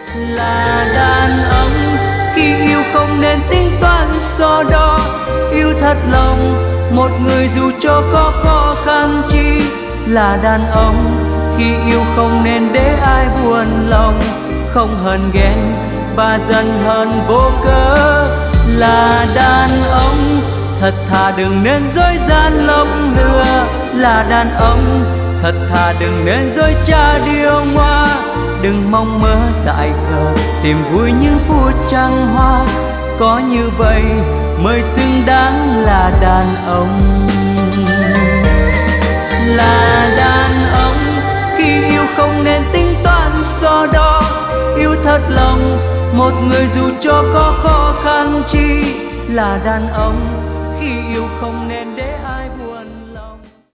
Là đàn ông khi yêu không nên tính toán so đo, yêu thật lòng một người dù cho có khó khăn chi. Là đàn ông khi yêu không nên để ai buồn lòng, không hờn ghen và giận hờn vô cớ. Là đàn ông thật thà đừng nên dối gian lộng lừa, là đàn ông thật thà đừng nên dối trá điều ngoa. Đừng mong mơ dại khờ tìm vui những phút trăng hoa, có như vậy mới xứng đáng là đàn ông. Là đàn ông khi yêu không nên tính toán so đo, yêu thật lòng một người dù cho có khó khăn chi. Là đàn ông khi yêu không